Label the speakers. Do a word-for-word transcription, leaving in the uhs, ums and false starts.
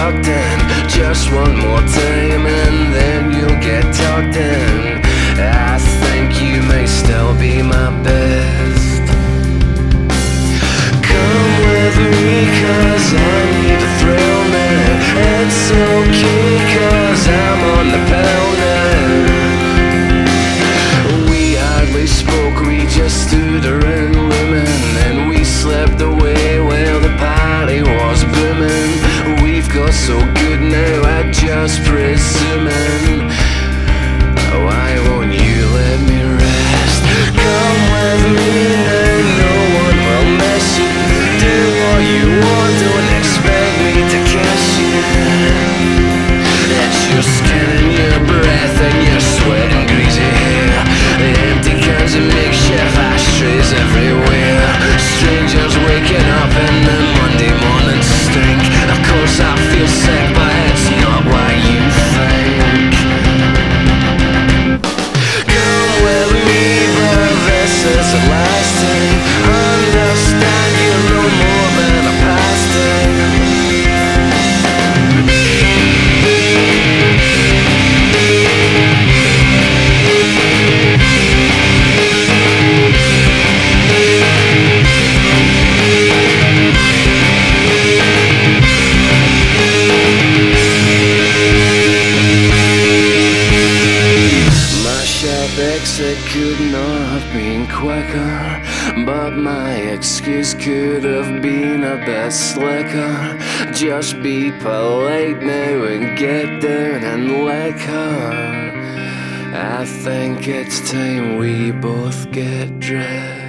Speaker 1: tucked in. Just one more time and then you'll get tucked in. I think you may still be my best. Come with me cause I need a thrill now. It's okay cause I'm on the pill now. We hardly spoke, we just stood around looming, and we slept away while the party was booming. We've got so good now, I just presuming. Why won't you let me rest? Come with me now, no one will miss you. Do what you want, don't expect me to kiss you. It's your skin and your breath and your sweat and greasy hair. The empty cans and makeshift ashtrays everywhere. Strangers waking up in the Monday morning stink. Of course I feel sick, but it's not what you think. Come with me, but this is the last time. Understand you're no more than a pastime. Exit could not have been quicker, but my excuse could have been a bit slicker. Just be polite now and get down and lick her. I think it's time we both get dressed.